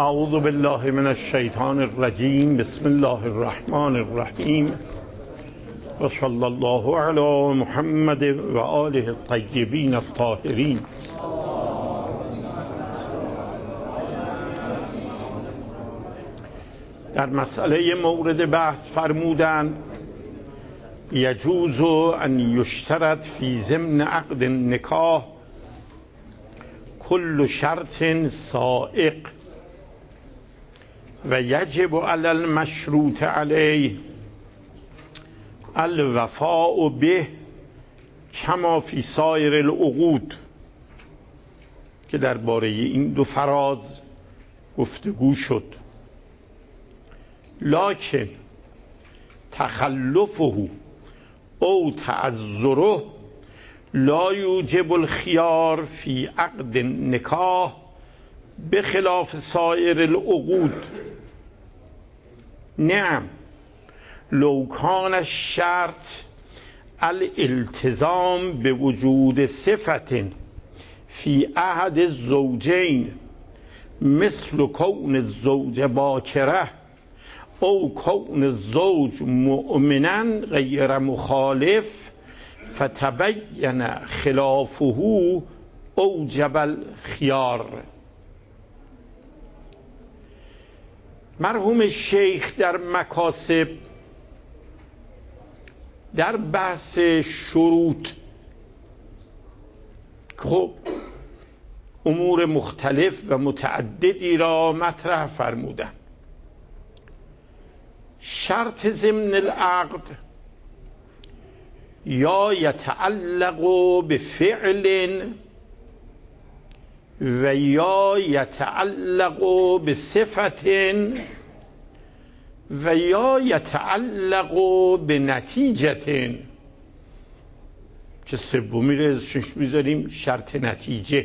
اعوذ بالله من الشیطان الرجیم. بسم الله الرحمن الرحیم و صلی الله علی محمد و آله الطیبین الطاهرین. در مسئله مورد بحث فرمودند یجوز ان یشترط فی ضمن عقد النکاح کل شرط سائق و یجب علی المشروط علیه الوفاء به کما فی سایر العقود، که درباره این دو فراز گفتگو شد. لکن تخلفه او تعذره لا یوجب الخیار فی عقد النکاح بخلاف سایر العقود. نعم لو کان الشرط الالتزام بوجود صفت فی عهد الزوجین مثل کون الزوج باکره او کون الزوج مؤمنا غیر مخالف فتبین خلافه اوجب الخیار. مرحوم شیخ در مکاسب در بحث شروط خب امور مختلف و متعددی را مطرح فرمودند. شرط ضمن العقد یا یتعلق بفعل و یا یتعلق بصفت و یا یتعلق بنتیجه، که سومی رو ازش میذاریم شرط نتیجه.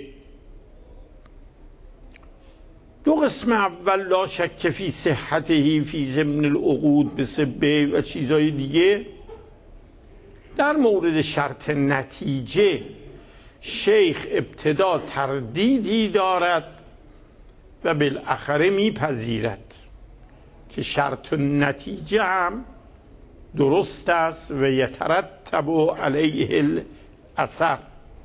دو قسم اول لا شک فی صحته فی ضمن العقود بسبه و چیزهای دیگه. در مورد شرط نتیجه شیخ ابتدا تردیدی دارد و بالاخره میپذیرد که شرط نتیجه هم درست است و یترتب علیه الاثر.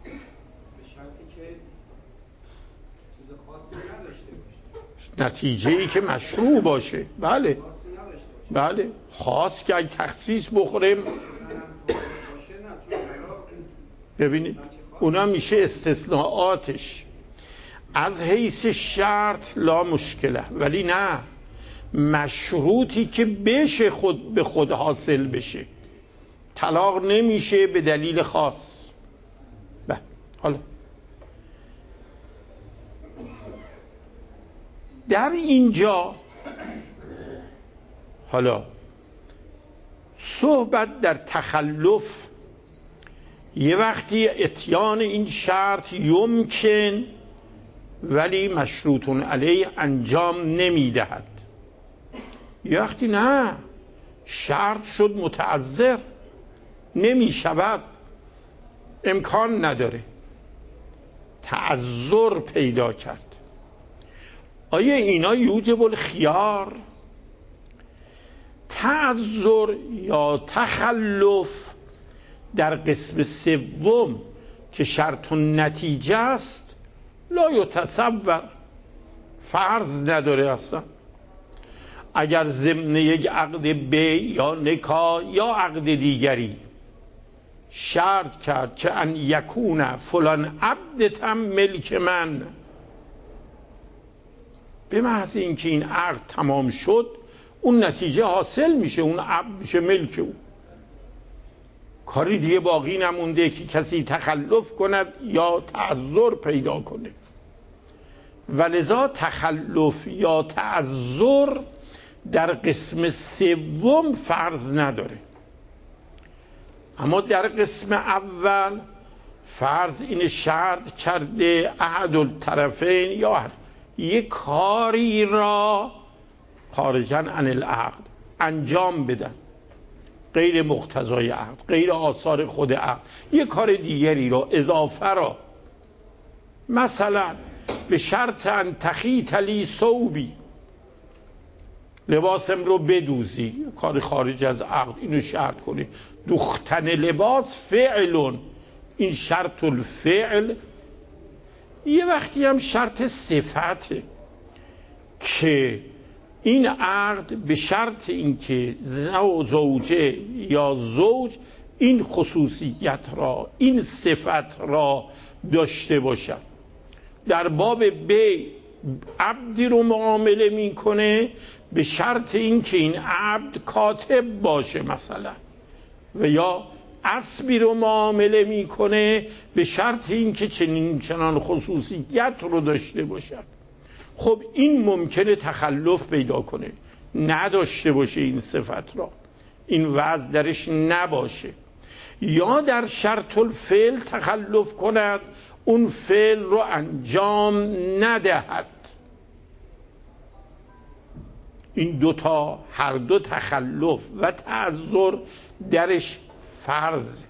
نتیجه‌ای که مشروع باشه. بله بله، خاص که اگه تخصیص بخوریم ببینید اونا میشه استثناءاتش. از حیث شرط لا مشکله، ولی نه مشروطی که بشه خود به خود حاصل بشه. طلاق نمیشه به دلیل خاص. حالا در اینجا صحبت در تخلف یه وقتی اتیان این شرط یمکن ولی مشروطون علیه انجام نمیدهد، یه وقتی نه شرط شد متعذر نمیشود، امکان نداره، تعذر پیدا کرد. آیا اینا یوجب الخیار؟ تعذر یا تخلف در قسم سوم که شرط و نتیجه است لا یتصور، فرض نداره اصلا. اگر ضمن یک عقد بی یا نکاح یا عقد دیگری شرط کرد که ان یکون فلان عبدتم ملک من، به محض اینکه این عقد تمام شد اون نتیجه حاصل میشه، اون عبد میشه ملک او، کاری دیگه باقی نمونده که کسی تخلف کند یا تعذر پیدا کنه. ولذا تخلف یا تعذر در قسم سوم فرض نداره، اما در قسم اول فرض این شرط کرده احد الطرفین یا یک کاری را خارجاً عن العقد انجام بدن، غیر مقتضای عقد، غیر آثار خود عقد، یک کار دیگری را اضافه را، مثلا به شرط ان تخیط لی ثوبی، لباسم رو بدوزی، کار خارج از عقد، اینو شرط کنی. دوختن لباس فعلون، این شرط الفعل. یه وقتی هم شرط صفته که این عقد به شرط اینکه زوجه یا زوج این خصوصیت را، این صفت را داشته باشد. در باب بی عبدی رو معامله میکنه به شرط اینکه این عبد کاتب باشه مثلا، و یا اسبی رو معامله میکنه به شرط اینکه چنان خصوصیت رو داشته باشد. خب این ممکنه تخلف پیدا کنه، نداشته باشه این صفت را، این وضع درش نباشه، یا در شرط الفعل تخلف کند، اون فعل رو انجام ندهد. این دوتا، هر دو تخلف و تعذر درش فرض.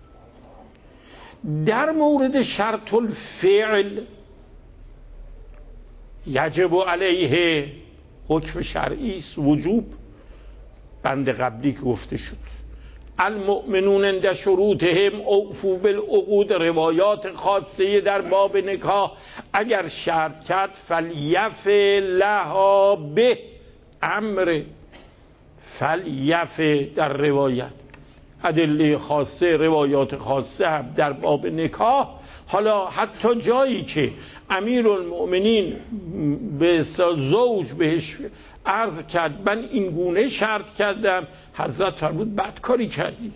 در مورد شرط الفعل یجب علیه حکم شرعی است، وجوب. بند قبلی که گفته شد المؤمنون عند شروطهم اوفوا بالعقود، روایات خاصه در باب نکاح اگر شرط کرد فلیفع لها به امر، فلیفع در روایت ادله خاصه، روایات خاصه هم در باب نکاح. حالا حتی جایی که امیرالمؤمنین به زوج بهش عرض کرد من این گونه شرط کردم، حضرت فرمود بدکاری کردی،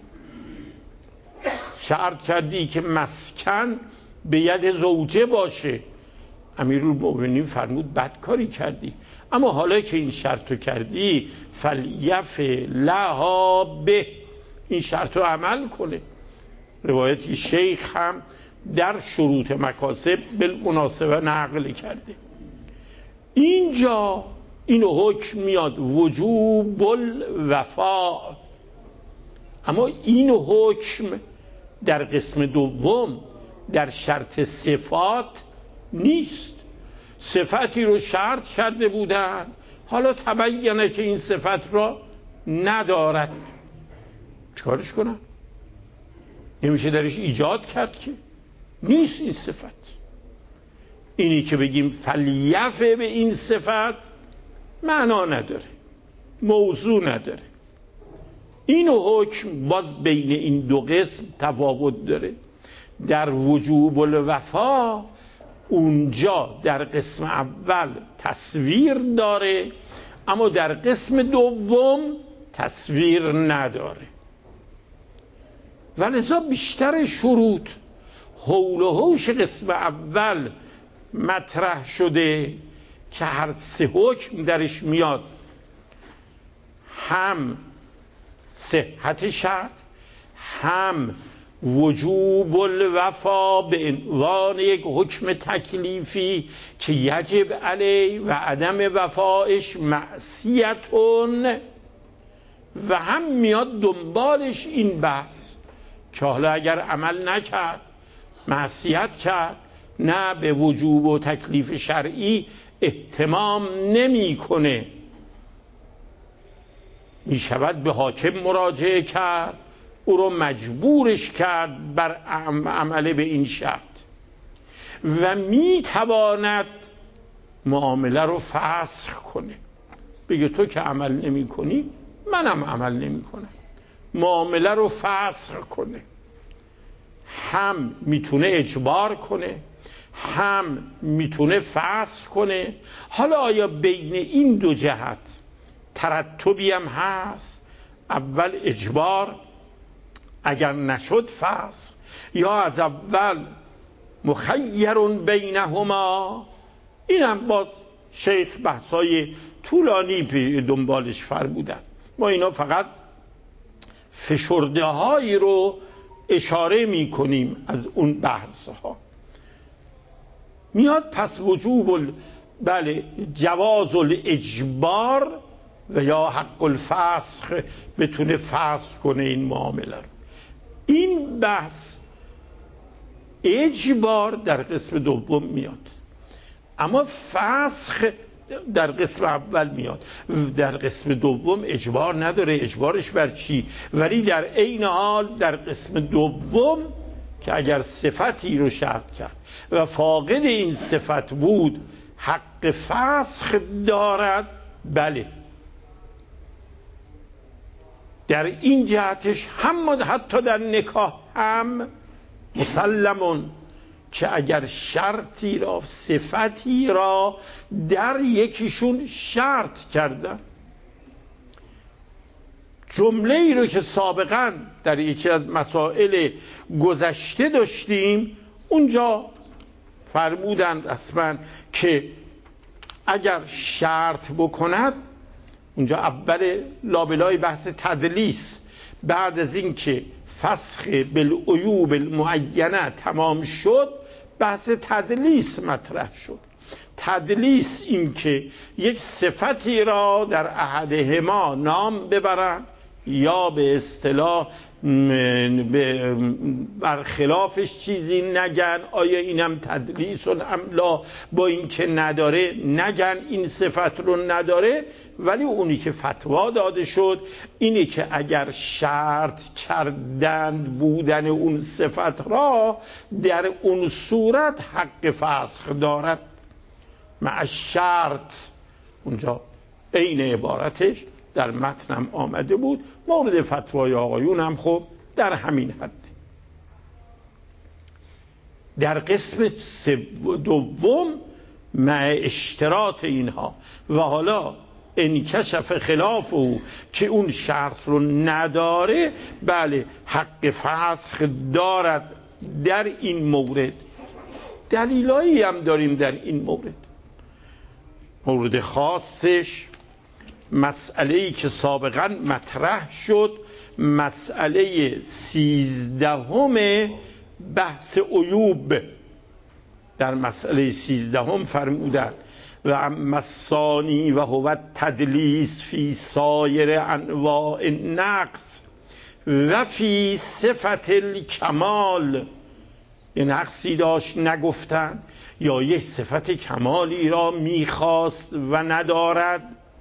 شرط کردی که مسکن به ید زوجه باشه. امیرالمؤمنین فرمود بدکاری کردی، اما حالا که این شرط رو کردی فلیفع لها به، این شرط رو عمل کنه. روایتی شیخ هم در شروط مکاسب بالمناسبه نقل کرده. اینجا این حکم میاد وجوب الوفا، اما این حکم در قسم دوم در شرط صفات نیست. صفتی رو شرط کرده بودن، حالا تبینه که این صفت را ندارد، چیکارش کنم؟ نمیشه درش ایجاد کرد که نیست این صفت. اینی که بگیم فلیفع به این صفت معنا نداره، موضوع نداره. این حکم باز بین این دو قسم تفاوت داره. در وجوب الوفا اونجا در قسم اول تصویر داره، اما در قسم دوم تصویر نداره. ولذا بیشتر شروط حول و حوش قسم اول مطرح شده که هر سه حکم درش میاد، هم صحت شرط، هم وجوب الوفا به عنوان یک حکم تکلیفی که یجب علی و عدم وفایش معصیتون، و هم میاد دنبالش این بحث که حالا اگر عمل نکرد معصیت کرد، نه به وجوب و تکلیف شرعی اهتمام نمیکنه، می شود به حاکم مراجعه کرد، او رو مجبورش کرد بر عمل به این شرط، و می تواند معامله رو فسخ کنه، بگه تو که عمل نمی کنی منم عمل نمی کنم، معامله رو فسخ کنه. هم میتونه اجبار کنه، هم میتونه فسخ کنه. حالا آیا بین این دو جهت ترتبی هم هست؟ اول اجبار، اگر نشد فسخ، یا از اول مخیر بینهما؟ این هم باز شیخ بحثای طولانی دنبالش فرمودن. ما اینا فقط فشرده هایی رو اشاره می کنیم از اون بحث ها. میاد پس وجوب بله جواز الاجبار و یا حق الفسخ، بتونه فسخ کنه این معامله رو. این بحث اجبار در قسم دوم میاد، اما فسخ در قسم اول میاد، در قسم دوم اجبار نداره. اجبارش بر چی؟ ولی در عین حال در قسم دوم که اگر صفتی رو شرط کرد و فاقد این صفت بود حق فسخ دارد. بله، در این جهتش هم حتی در نکاح هم مسلمون که اگر شرطی را، صفتی را در یکیشون شرط کردن، جمله ای رو که سابقا در یکی از مسائل گذشته داشتیم، اونجا فرمودن رسما که اگر شرط بکند، اونجا اول لابلای بحث تدلیس، بعد از این که فسخ بالعیوب المعینه تمام شد، بحث تدلیس مطرح شد. تدلیس این که یک صفتی را در احدهما نام ببرن یا به اصطلاح برخلافش چیزی نگن. آیا اینم تدلیس الاملا؟ با این که نداره نگن این صفت رو نداره، ولی اونی که فتوا داده شد اینه که اگر شرط کردند بودن اون صفت را، در اون صورت حق فسخ دارد. مع شرط اونجا عین عبارتش در متنم آمده بود، مورد فتوای آقایون هم خب در همین حد. در قسم دوم مع اشتراط اینها و حالا انکشف خلاف او که اون شرط رو نداره، بله حق فسخ دارد. در این مورد دلیلایی هم داریم. در این مورد خاصش مسئله‌ای که سابقا مطرح شد، مسئله 13 بحث عیوب. در مسئله 13 فرمودن و اما الثانی و هو التدلیس فی سایر انواع النقص و فی صفت الکمال. یه نقصی داشت نگفتن یا یک صفت کمالی را میخواست و ندارد،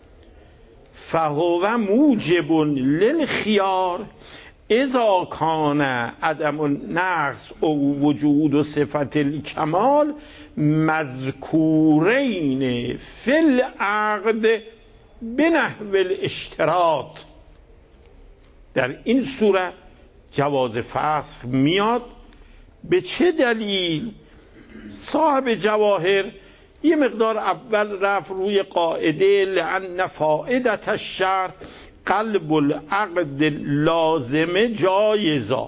فهو موجب للخیار اذا کان عدم النقص او وجود صفت الکمال مذکورین فی العقد بنحو الاشتراط. در این صورت جواز فسخ میاد. به چه دلیل؟ صاحب جواهر یه مقدار اول رفت روی قاعده لأن فائدة الشرط قلب العقد لازمه جایزا.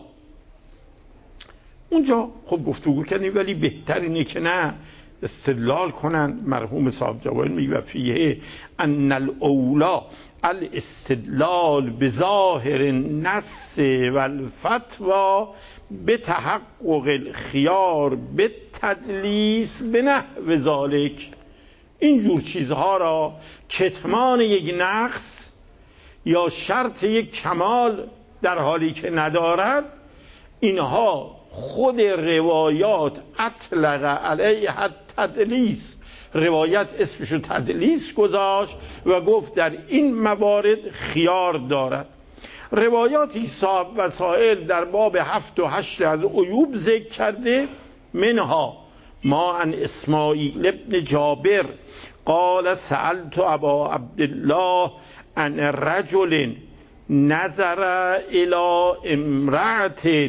اونجا خب گفتگو کردیم، ولی بهتر اینه که نه استدلال کنن. مرحوم صاحب جواهر میگه فیه ان الاولا الاستدلال بظاهر النص والفتوى بتحقق الخيار بالتدلیس بنحو ذلك. اینجور چیزها را، کتمان یک نقص یا شرط یک کمال در حالی که ندارد، اینها خود روایات اطلق علیه التدلیس، روایت اسمشو تدلیس گذاشت و گفت در این موارد خیار دارد. روایاتی صاحب وسائل در باب 7 و 8 از عیوب ذکر کرده، منها ما عن اسماعیل ابن جابر قال سألت ابا عبدالله عن رجل نظر الى امرأة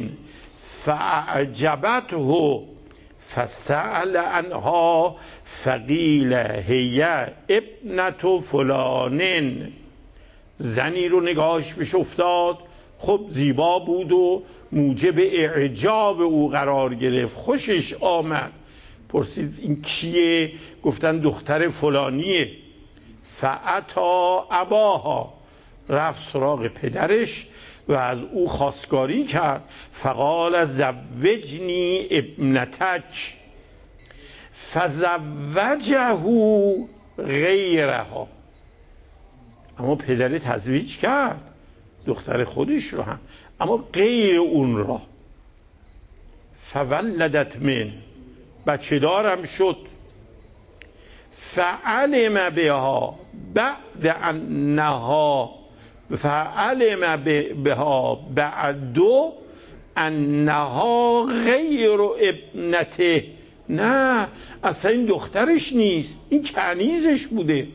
فاعجبته فسأل عنها فقیل هی ابنة فلان. زنی رو نگاهش بهش افتاد، خب زیبا بود و موجب اعجاب او قرار گرفت، خوشش آمد. پرسید این کیه؟ گفتن دختر فلانیه. فاتا اباها، رفت سراغ پدرش و از او خواستگاری کرد. فقال زوجنی ابنتک فزوجه غیرها. اما پدر تزویج کرد دختر خودش رو هم، اما غیر اون را. فولدت من، بچه دارم شد. فعلم بها بعد انها بعد انها غیر ابنته. نه اصلا این دخترش نیست، این کنیزش بوده.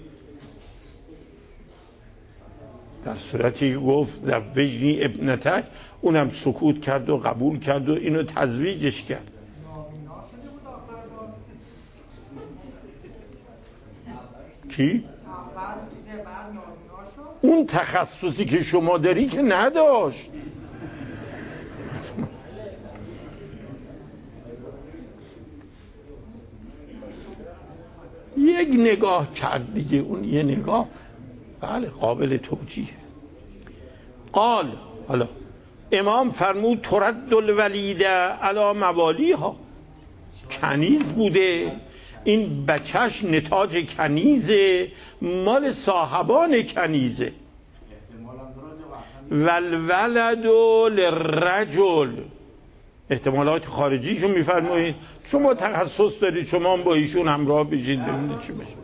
در صورتی گفت زوجنی ابنتک، اونم سکوت کرد و قبول کرد و اینو تزویجش کرد. کی؟ اون تخصصی که شما داری که نداشت. یک نگاه کرد دیگه، اون یه نگاه بله قابل توجیه. قال، حالا امام فرمود ترد الولیده علی موالیها، کنیز بوده، این بچهش نتاج کنیزه، مال صاحبان کنیزه. والولد للرجل، احتمالات خارجیشو میفرمایید، شما تخصص دارید، شما هم با ایشون همراه بشید ببینید چی بشه.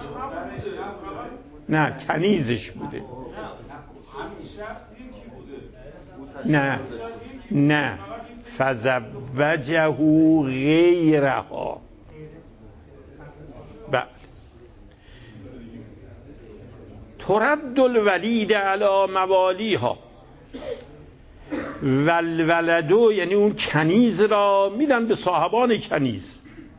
نه کنیزش بوده. نه فزوجه غیرها. بله ترد الولید علی موالیها، والولدو یعنی اون کنیز را میدن به صاحبان کنیز.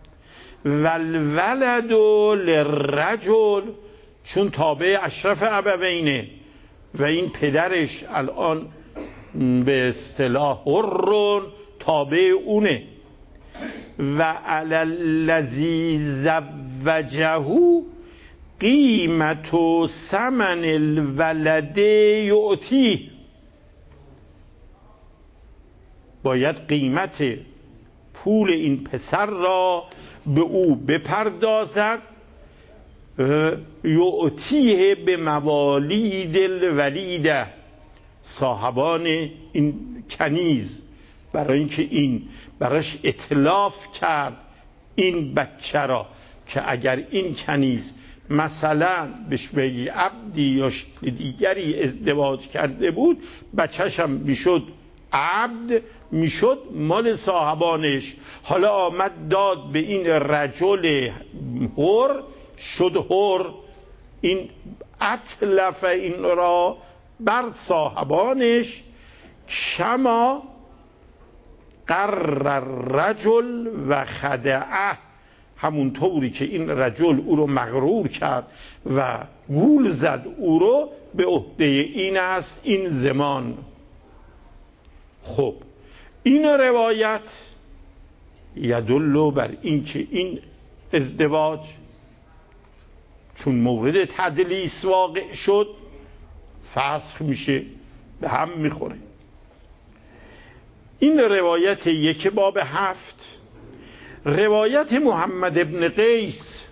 والولدو للرجل، چون تابع اشرف ابوینه و این پدرش الان به اصطلاح حر تابع اونه. و علی الذی زوجه قیمت و ثمن الولد یعطی، باید قیمت پول این پسر را به او بپردازد. یعطیه به موالید الولیده، صاحبان این کنیز، برای اینکه این براش اتلاف کرد این بچه را که اگر این کنیز مثلا بهش بگی عبدی یا دیگری ازدواج کرده بود، بچه‌ش هم میشد عبد، میشد مال صاحبانش. حالا آمد داد به این رجل حر، شد حر، این اتلف این را بر صاحبانش. شما قرر الرجل و خدعه، همون طوری که این رجل او رو مغرور کرد و گول زد او رو، به عهده این است این زمان. خب این روایت یدل بر این که این ازدواج چون مورد تدلیس واقع شد فسخ میشه، به هم میخوره. این روایت یک باب 7. روایت محمد ابن قیس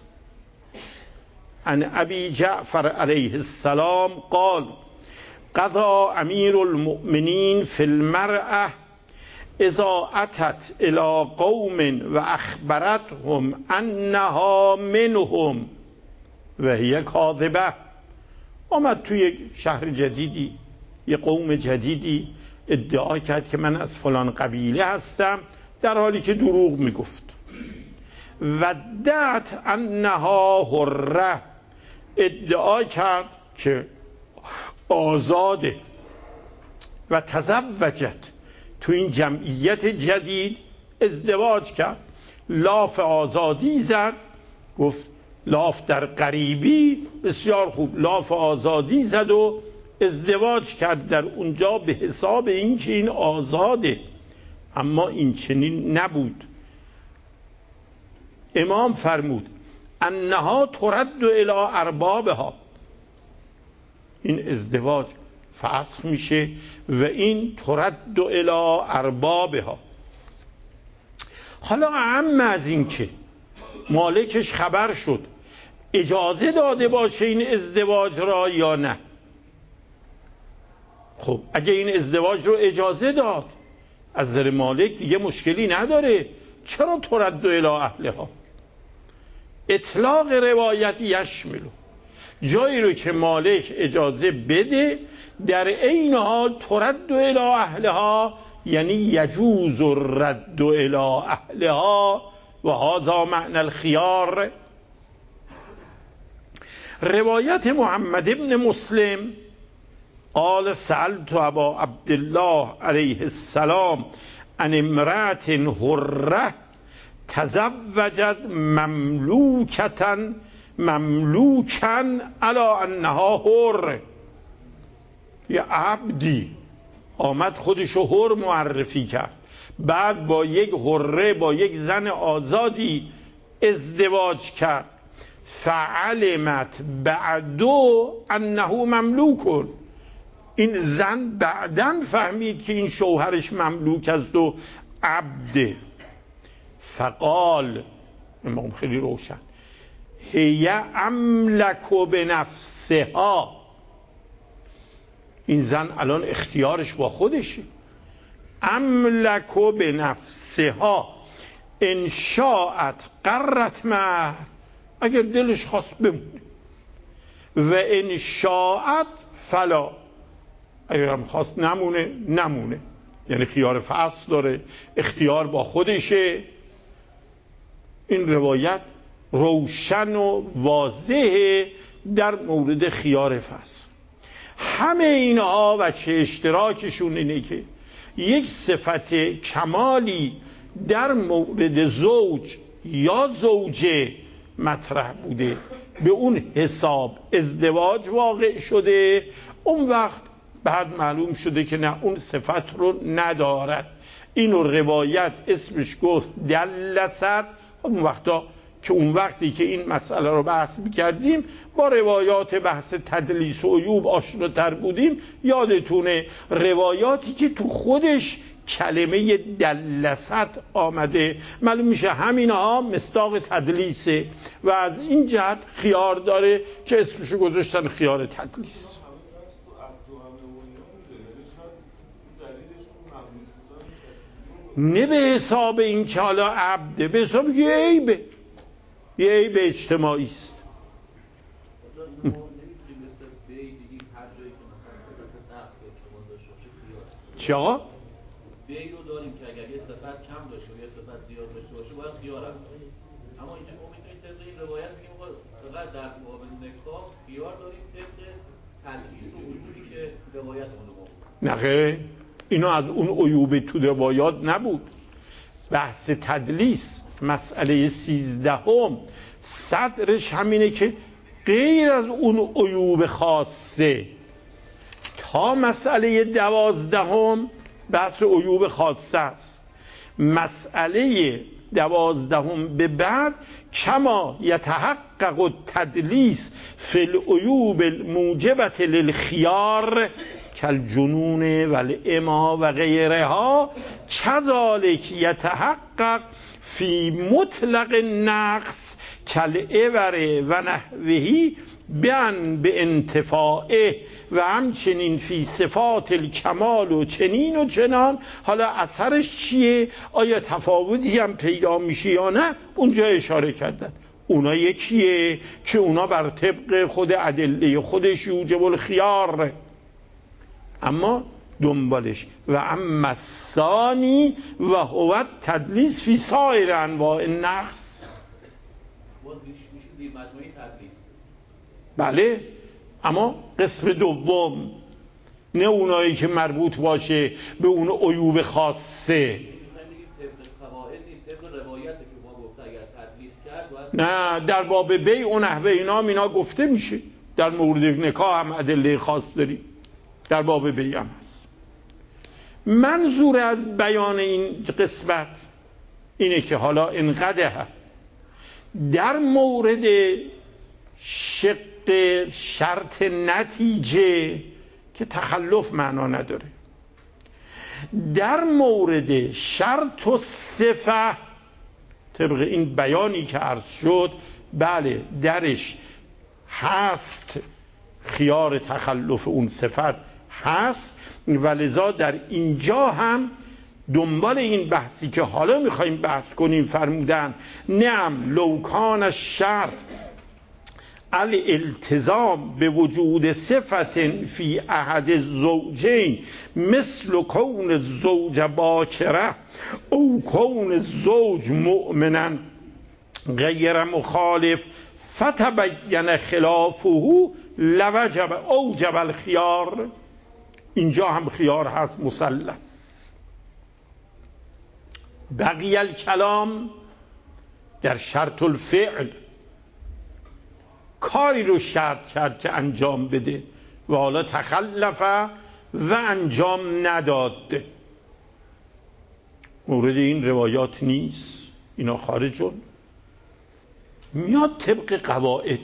عن ابی جعفر علیه السلام قال قضا امیر المؤمنین فی المرأة اذا اتت الى قوم و اخبرتهم انها منهم و هی کاذبه. آمد توی شهر جدیدی، یه قوم جدیدی ادعا کرد که من از فلان قبیله هستم، در حالی که دروغ میگفت. و دعت انها حره، ادعا کرد که آزاده. و تزوجت، تو این جمعیت جدید ازدواج کرد، لاف آزادی زد، گفت لاف در غریبی بسیار خوب، لاف آزادی زد و ازدواج کرد در اونجا به حساب این که این آزاده، اما این چنین نبود. امام فرمود انها ترد الی اربابها، این ازدواج فسخ میشه و این ترد الی اربابها. حالا اهم از این که مالکش خبر شد اجازه داده باشه این ازدواج را یا نه. خب اگه این ازدواج رو اجازه داد از نظر مالک دیگه مشکلی نداره، چرا ترد الی اهلها؟ اطلاق روایت یشملو، جایی رو که مالک اجازه بده در این حال ترد الی اهلها، یعنی یجوز الرد الی اهلها و هذا معنی الخیار. روایت محمد ابن مسلم قال سألت ابا عبدالله علیه السلام عن امرأة حرة تزوجت مملوکا علی انها حر. یه عبدی آمد خودشو حر معرفی کرد، بعد با یک حره، با یک زن آزادی ازدواج کرد. فعلمت بعدو انه مملوک، این زن بعداً فهمید که این شوهرش مملوک است و عبده. فقال، امام خیلی روشن، هی املک بنفسها، این زن الان اختیارش با خودشه. املک بنفسها ان شاءت قرت معه، اگر دلش خواست بمونه، و ان شاءت فلا، اگر هم خواست نمونه، یعنی خیار فصل داره، اختیار با خودشه. این روایت روشن و واضحه در مورد خیار فصل. همه اینها وجه اشتراکشون اینه که یک صفت کمالی در مورد زوج یا زوجه مطرح بوده، به اون حساب ازدواج واقع شده، اون وقت بعد معلوم شده که نه، اون صفت رو ندارد. اینو روایت اسمش گفت دلست. اون وقتی که این مسئله رو بحث می‌کردیم با روایات بحث تدلیس و عیوب آشناتر بودیم، یادتونه روایاتی که تو خودش کلمه دلست آمده، معلوم میشه همینها مصداق تدلیسه و از این جهت خیار داره که اسمشو گذاشتن خیار تدلیس. نه به حساب این که حالا عبده، به حساب یه عیب اجتماعی است. چه آقا؟ بی رو داریم که اگر یه صفت کم داشته و یه صفت زیاد داشته باشه باید خیار هم داریم، اما اینجا ما میتونیم طبق این روایت بگیم فقط در باب نکاح خیار داریم طبق تدلیس و عیوبی که روایت اون بود. نه خیر، اینا از اون عیوب تو روایات نبود. بحث تدلیس مسئله 13 صدرش همینه که غیر از اون عیوب خاصه تا مسئله 12 بحث عیوب خاصه است. مسئله 12 به بعد کما یتحقق التدلیس فی العیوب الموجبة للخیار کالجنون والعما و غیرها کذالک یتحقق فی مطلق النقص کالعور و نحوه بیان به انتفاعه و همچنین فی صفات الکمال و چنین و چنان. حالا اثرش چیه؟ آیا تفاوتی هم پیدا میشه یا نه؟ اونجا اشاره کردن اونا یکیه که اونا بر طبق خود ادله خودش یوجب الخیار، اما دنبالش و اما الثانی و هو تدلیس فی سایر انواع النقص. بله، اما قسم دوم، نه اونایی که مربوط باشه به اون عیوب خاصه. نه، در باب بیع و نحوه اینا گفته میشه. در مورد نکاح هم ادله خاص داریم، در باب بیع هم هست. منظور از بیان این قسمت اینه که حالا انقدر در مورد شرط نتیجه که تخلف معنا نداره، در مورد شرط و صفه طبق این بیانی که عرض شد، بله درش هست خیار تخلف اون صفت هست، ولذا در اینجا هم دنبال این بحثی که حالا میخوایم بحث کنیم فرمودن نعم لوکان شرط الالتزام به وجود صفت فی احد الزوجین مثل کون الزوج باکره او کون الزوج مؤمنا غیر مخالف فتبین خلافه لوجب اوجب الخيار. اینجا هم خیار هست مسلم. بقی الکلام در شرط الفعل، کاری رو شرط کرد که انجام بده و حالا تخلف و انجام نداد. مورد این روایات نیست، اینا خارجون. میاد طبق قواعد.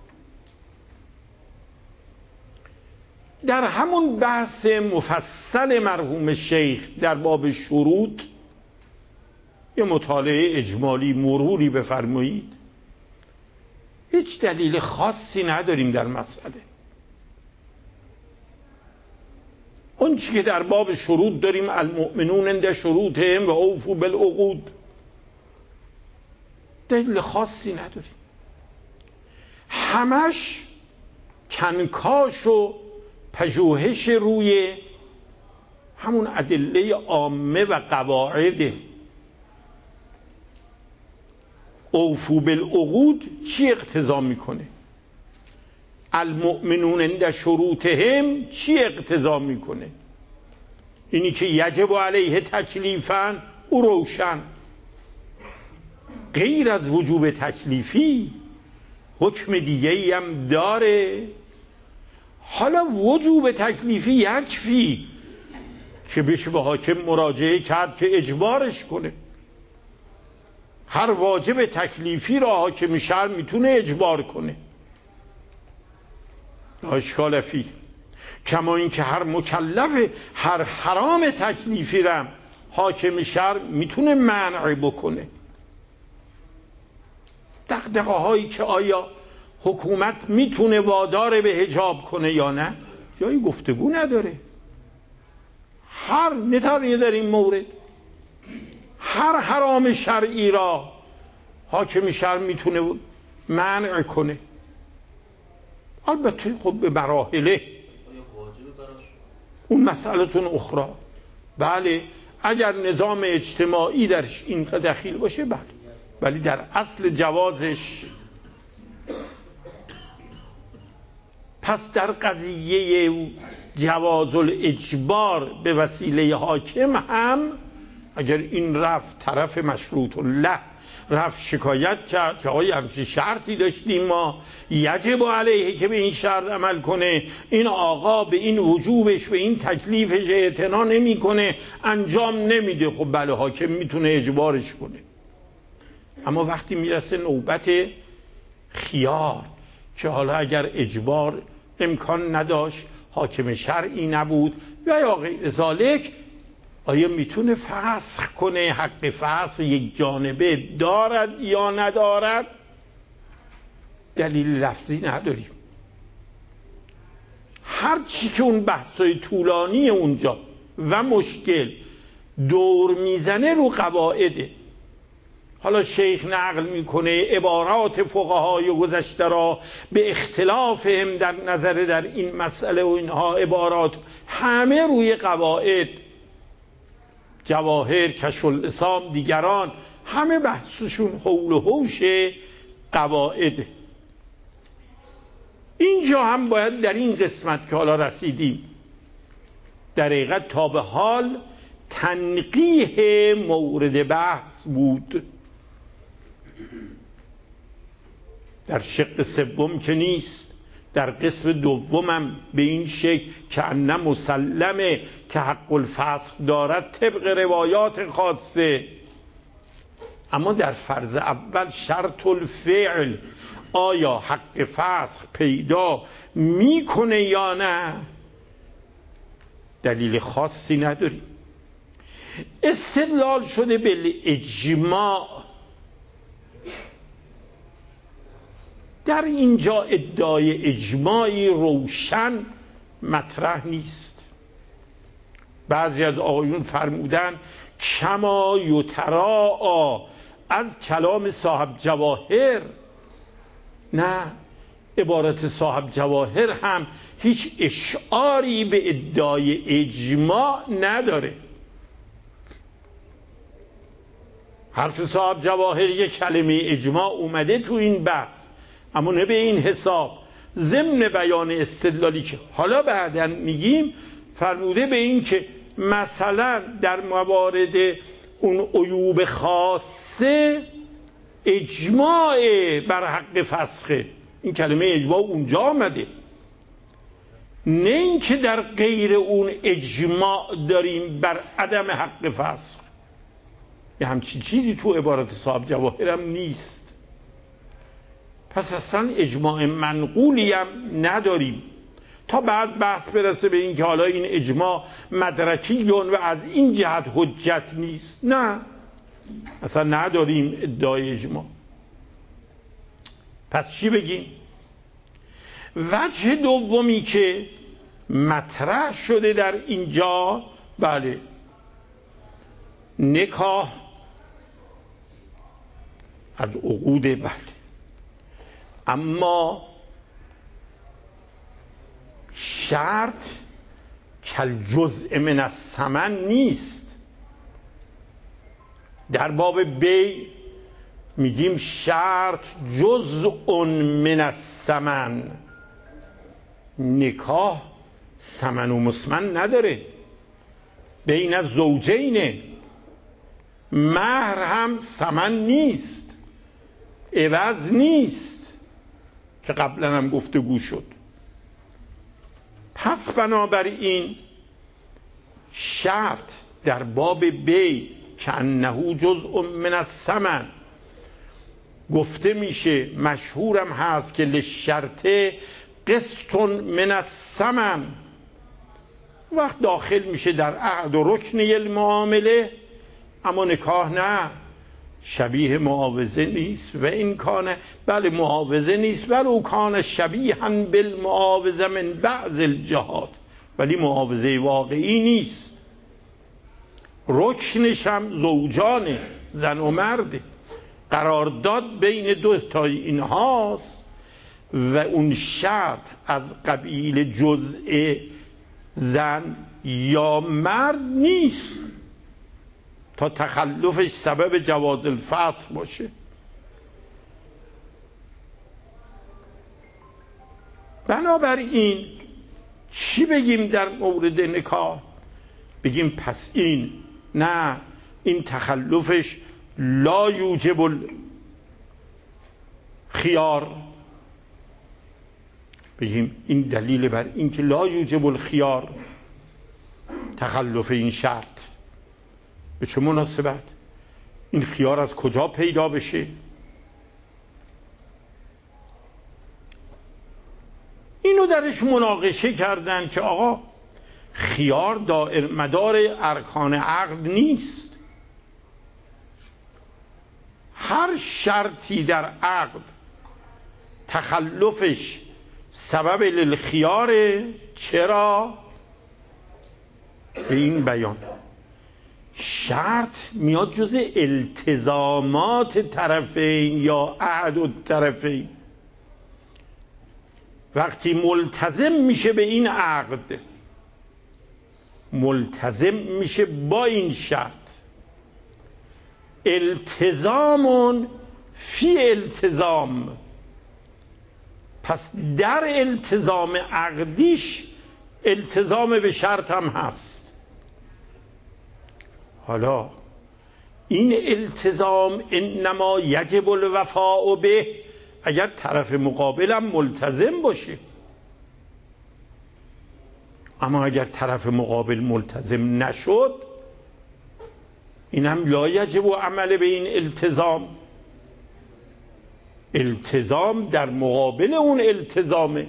در همون بحث مفصل مرحوم شیخ در باب شروط یه مطالعه اجمالی مروری بفرمایید. هیچ دلیل خاصی نداریم در مسئله. اون چی که در باب شروط داریم المؤمنون عند شروطهم و اوفوا بالعقود، دلیل خاصی نداریم. همش کنکاش و پژوهش روی همون ادله عامه و قواعد. اوفوا بالعقود چی اقتضا میکنه؟ المؤمنون عند شروطهم چی اقتضا میکنه؟ اینی که یجب علیه تکلیفاً او روشن. غیر از وجوب تکلیفی حکم دیگه‌ای هم داره. حالا وجوب تکلیفی یکفی که بشه به حاکم مراجعه کرد که اجبارش کنه. هر واجب تکلیفی را حاکم شهر میتونه اجبار کنه، لا اشکال فیه. کما این که هر مکلف هر حرام تکلیفی را حاکم شهر میتونه منع بکنه. دغدغه هایی که آیا حکومت میتونه وادار به حجاب کنه یا نه جایی گفتگو نداره. هر نتاریه در این مورد هر حرام شرعی را حاکم شرع میتونه منع کنه. البته خب به مراحله، اون مسئلتون اخرى. بله اگر نظام اجتماعی در این دخیل باشه بله، ولی در اصل جوازش. پس در قضیه جواز الاجبار به وسیله حاکم هم اگر این رفت طرف مشروط له رفت شکایت کرد که آقای همچین شرطی داشتیم ما یجب علیه که به این شرط عمل کنه، این آقا به این وجوبش به این تکلیفش اعتنا نمی کنه انجام نمیده، خب بله حاکم میتونه اجبارش کنه. اما وقتی میرسه نوبت خیار که حالا اگر اجبار امکان نداشت حاکم شرعی نبود و یا غیر ذالک، آیا میتونه فسخ کنه؟ حق فسخ یک جانبه دارد یا ندارد؟ دلیل لفظی نداریم. هر چی که اون بحثای طولانی اونجا و مشکل دور میزنه رو قواعده. حالا شیخ نقل میکنه عبارات فقهای گذشته را به اختلافهم در نظر در این مسئله و اینها عبارات همه روی قواعد. جواهر، کشف الاسام، دیگران همه بحثشون حول و حوش قواعد. اینجا هم باید در این قسمت که حالا رسیدیم در حقیقت تا به حال تنقیح مورد بحث بود. در شق سوم که نیست، در قسم دومم به این شکل که انه مسلمه که حق الفسخ دارد طبق روایات خاصه. اما در فرض اول شرط الفعل آیا حق فسخ پیدا میکنه یا نه دلیل خاصی نداریم. استدلال شده به اجماع. در اینجا ادعای اجماعی روشن مطرح نیست. بعضی از آقایون فرمودن کما یتراءا از کلام صاحب جواهر. نه، عبارت صاحب جواهر هم هیچ اشعاری به ادعای اجماع نداره. حرف صاحب جواهر یک کلمه اجماع اومده تو این بحث، اما نه به این حساب. ضمن بیان استدلالی که حالا بعداً میگیم فرموده به این که مثلا در موارد اون عیوب خاصه اجماع بر حق فسخه. این کلمه اجماع اونجا آمده، نه اینکه در غیر اون اجماع داریم بر عدم حق فسخ. یه همچین چیزی تو عبارت صاحب جواهر هم نیست. پس اصلا اجماع منقولی هم نداریم تا بعد بحث برسه به این که حالا این اجماع مدرکیون و از این جهت حجت نیست. نه، اصلا نداریم ادعای اجماع. پس چی بگیم؟ وجه دومی که مطرح شده در اینجا، بله، نکاح از عقود، بله، اما شرط کالجزء من الثمن نیست. در باب بی میگیم شرط جزء من الثمن. نکاح ثمن و مسمن نداره، بین الزوجین. مهر هم ثمن نیست، عوض نیست که قبلا هم گفتگو شد. پس بنابراین شرط در باب بی که انه جزء من الثمن گفته میشه، مشهورم هست که للشرط قسط من الثمن. وقت داخل میشه در عقد و رکن المعامله. اما نکاح نه، شبیه معاوضه نیست. و این کانه، بله معاوضه نیست، ولو کان شبیها بالمعاوضه من بعض الجهات، ولی معاوضه واقعی نیست. رکنش هم زوجانه، زن و مرده، قرارداد بین دو تا اینهاست و اون شرط از قبیل جزء زن یا مرد نیست تا تخلفش سبب جواز الفسخ باشه. بنابراین چی بگیم در مورد نکاح؟ بگیم پس این نه، این تخلفش لا یوجب الخیار. بگیم این دلیل بر این که لا یوجب الخیار، تخلف این شرط. به چه مناسبت؟ این خیار از کجا پیدا بشه؟ اینو درش مناقشه کردن که آقا خیار دائر مدار ارکان عقد نیست. هر شرطی در عقد تخلفش سبب للخیاره. چرا؟ به این بیان شرط میاد جز التزامات طرفین یا عهد الطرفین. وقتی ملتزم میشه به این عقد، ملتزم میشه با این شرط، التزام فی التزام، پس در التزام عقدیش التزام به شرط هم هست. حالا این التزام انما یجب الوفاء به اگر طرف مقابلم ملتزم باشه. اما اگر طرف مقابل ملتزم نشد، اینم لا یجب عمل به این التزام. التزام در مقابل اون التزامه.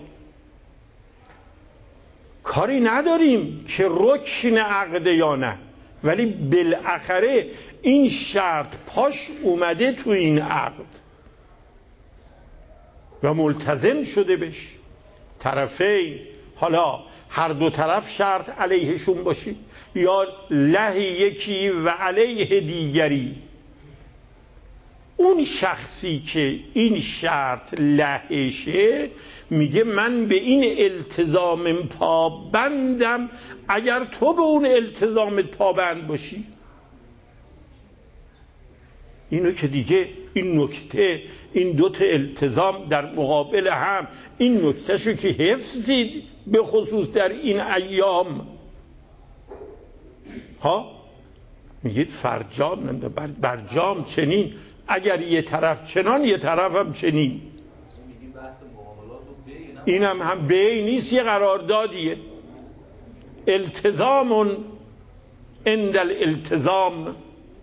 کاری نداریم که رکن عقد یا نه، ولی بالاخره این شرط پاش اومده تو این عقد و ملتزم شده بش طرفین. حالا هر دو طرف شرط علیهشون باشه، یا له یکی و علیه دیگری. اون شخصی که این شرط لهشه میگه من به این التزام پابندم اگر تو به اون التزامت پابند باشی. اینو که دیگه این نکته، این دوتا التزام در مقابل هم، این نکتهشو که حفظید به خصوص در این ایام ها. میگید فرجام برجام چنین، اگر یه طرف چنان یه طرف هم چنین. این هم بی نیست، یه قراردادیه. التزام عند الالتزام.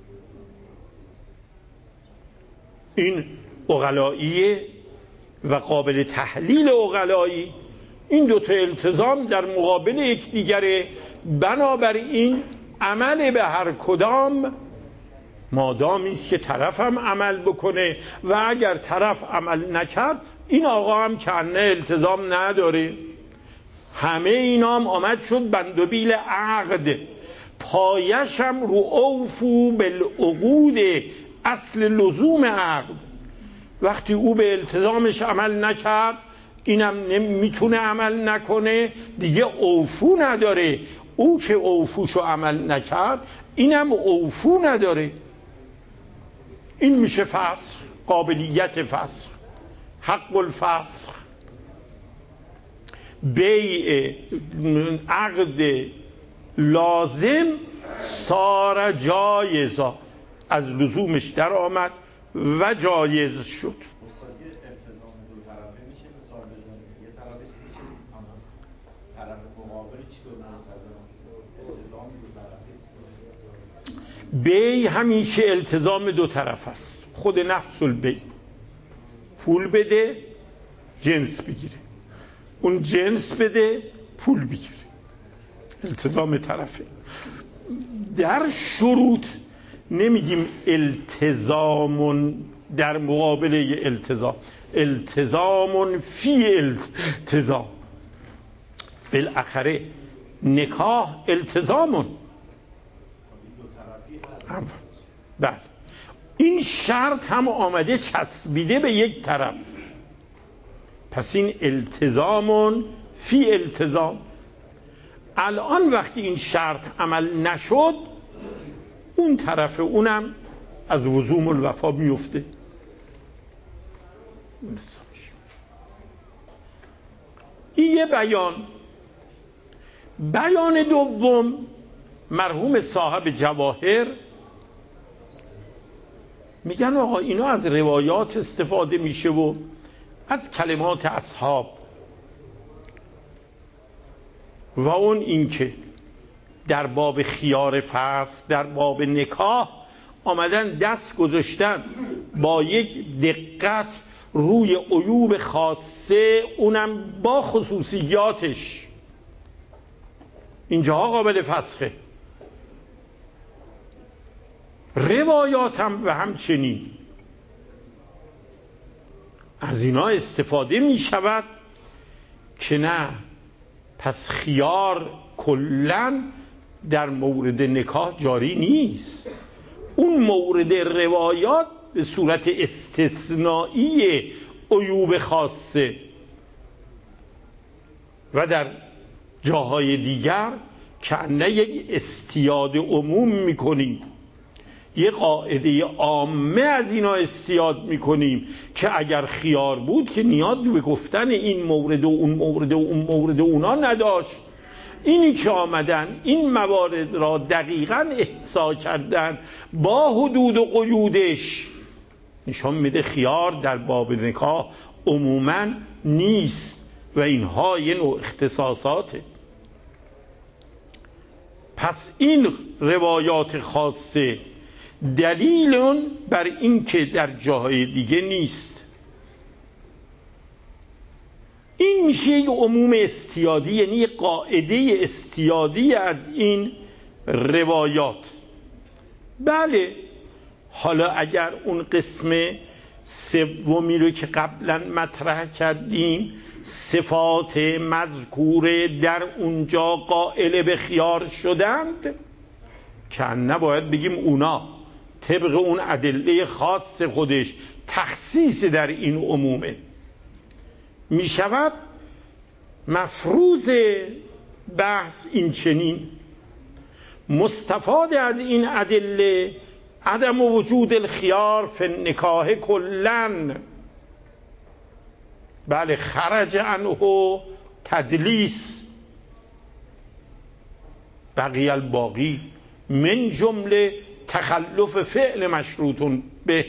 این عقلاییه و قابل تحلیل عقلایی. این دوتا التزام در مقابل یکدیگره، بنابراین عمل به هر کدام مادامی است که طرف هم عمل بکنه و اگر طرف عمل نکرد این آقا هم کنه التزام نداره. همه اینا هم آمد شد بندوبیل عقد، پایش هم رو اوفو بالعقود، اصل لزوم عقد. وقتی او به التزامش عمل نکرد اینم نمیتونه عمل نکنه دیگه، اوفو نداره. او که اوفوشو عمل نکرد اینم اوفو نداره. این میشه فسخ، قابلیت فسخ، حق الفسخ. بیع عقد لازم سار جایزا، از لزومش در آمد و جایز شد. بی همیشه التزام دو طرف است. خود نفس البی، پول بده جنس بگیره، اون جنس بده پول بگیره، التزام طرفه. در شروط نمیگیم التزام در مقابل التزام، التزام فی التزام. بالاخره نکاح التزامون. بله، این شرط هم آمده چسبیده به یک طرف، پس این التزامون فی التزام. الان وقتی این شرط عمل نشد اون طرف اونم از لزوم الوفا میفته. این یه بیان دوم، مرحوم صاحب جواهر میگن آقا اینا از روایات استفاده میشه و از کلمات اصحاب، و اون اینکه در باب خیار فصل، در باب نکاح آمدن دست گذاشتن با یک دقت روی عیوب خاصه، اونم با خصوصیاتش. اینجاها قابل فسخه. روایات هم و همچنین از اینا استفاده می شود که نه، پس خیار کلن در مورد نکاح جاری نیست. اون مورد روایات به صورت استثنایی عیوب خاصه و در جاهای دیگر کنه یک استیاد عموم میکنیم، یه قاعده عامه از اینا استیاد میکنیم که اگر خیار بود که نیاز به گفتن این مورد و اون مورد و اون مورد و اونا نداشت. اینی که آمدن این موارد را دقیقاً احصا کردن با حدود و قیودش، نشان میده خیار در باب نکاح عموماً نیست و اینها یه نوع اختصاصاته. پس این روایات خاصه دلیل بر این که در جاهای دیگه نیست. این میشه یک عموم استیادی، یعنی یک قاعده استیادی از این روایات. بله، حالا اگر اون قسم سومی رو که قبلا مطرح کردیم، صفات مذکوره در اونجا قائل به خیار شدند که نباید بگیم اونا طبق اون ادله خاص خودش تخصیص در این عمومه. می شود مفروض بحث این چنین: مستفاد از این ادله عدم وجود الخیار فی النکاح کلن. بله، خرج عنه تدلیس، بقی الباقی من جمله تخلف فعل مشروط به.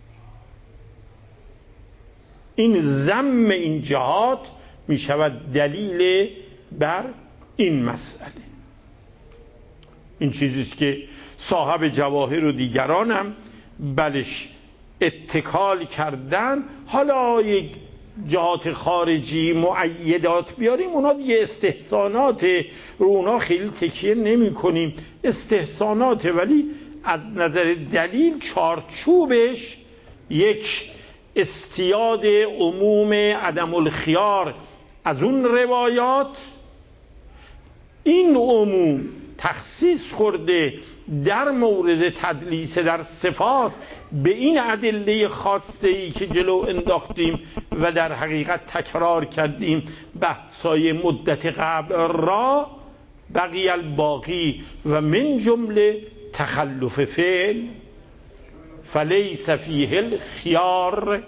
این ضم این جهات می شود دلیل بر این مسئله. این چیزیست که صاحب جواهر و دیگرانم بلش اتکال کردن. حالا یک جهات خارجی مؤیدات بیاریم، اونا دیگه استحسانات، رو اونا خیلی تکیه نمی کنیم، استحسانات، ولی از نظر دلیل چارچوبش یک استیاد عموم عدم الخیار از اون روایات، این عموم تخصیص خورده در مورد تدلیس در صفات به این ادله خاصه‌ای که جلو انداختیم و در حقیقت تکرار کردیم بحثای مدت قبل را. بقی الباقی و من جمله تخلف فعل فلیس فیه الخیار.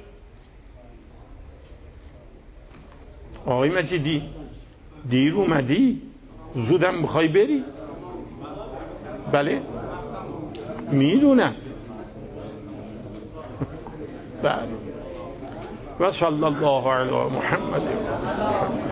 آقای مجیدی دیر اومدی، زودم میخوای بری؟ بله میدونم. بله. و صلی الله علی محمد.